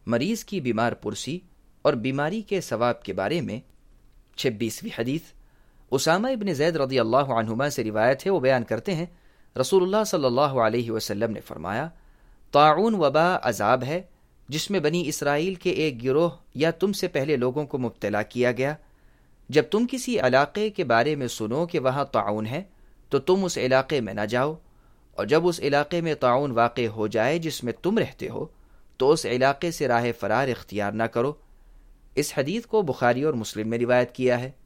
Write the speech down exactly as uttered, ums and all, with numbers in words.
मरीज की बीमार पुरसी और बीमारी के सवाब के बारे में। छब्बीसवीं हदीस उसामा इब्न ज़ैद रज़ियल्लाहु अन्हुमा से रिवायत है। वो बयान करते हैं, रसूलुल्लाह सल्लल्लाहु अलैहि वसल्लम ने फरमाया, ताऊन वबा अजाब है जिसमें बनी इसराइल के एक गिरोह या तुमसे पहले लोगों को मुब्तला किया गया। जब तुम किसी इलाके के बारे में सुनो कि वहाँ ताऊन है तो तुम उस इलाके में न जाओ, और जब उस इलाके में ताऊन वाक़ हो जाए जिसमें तुम रहते हो तो उस इलाके से राह फरार इख्तियार न करो। इस हदीस को बुखारी और मुस्लिम में रिवायत किया है।